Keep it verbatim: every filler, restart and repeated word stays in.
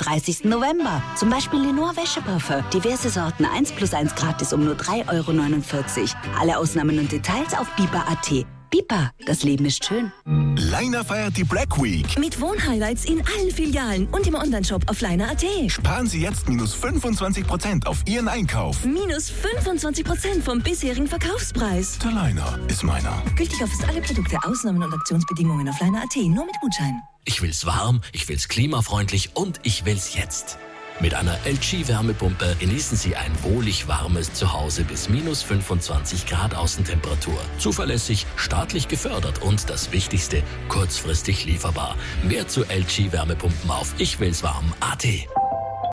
dreißigsten November. Zum Beispiel Lenore Wäscheparfum. Diverse Sorten eins plus eins gratis um nur drei Euro neunundvierzig. Alle Ausnahmen und Details auf bipa punkt at. Bipa, das Leben ist schön. Leiner feiert die Black Week. Mit Wohnhighlights in allen Filialen und im Onlineshop auf leiner punkt at. Sparen Sie jetzt minus fünfundzwanzig Prozent auf Ihren Einkauf. Minus fünfundzwanzig Prozent vom bisherigen Verkaufspreis. Der Leiner ist meiner. Gültig auf fast alle Produkte, Ausnahmen und Aktionsbedingungen auf leiner punkt at. Nur mit Gutschein. Ich will's warm, ich will's klimafreundlich und ich will's jetzt. Mit einer L G-Wärmepumpe genießen Sie ein wohlig warmes Zuhause bis minus fünfundzwanzig Grad Außentemperatur. Zuverlässig, staatlich gefördert und das Wichtigste, kurzfristig lieferbar. Mehr zu L G-Wärmepumpen auf ich will's warm punkt at.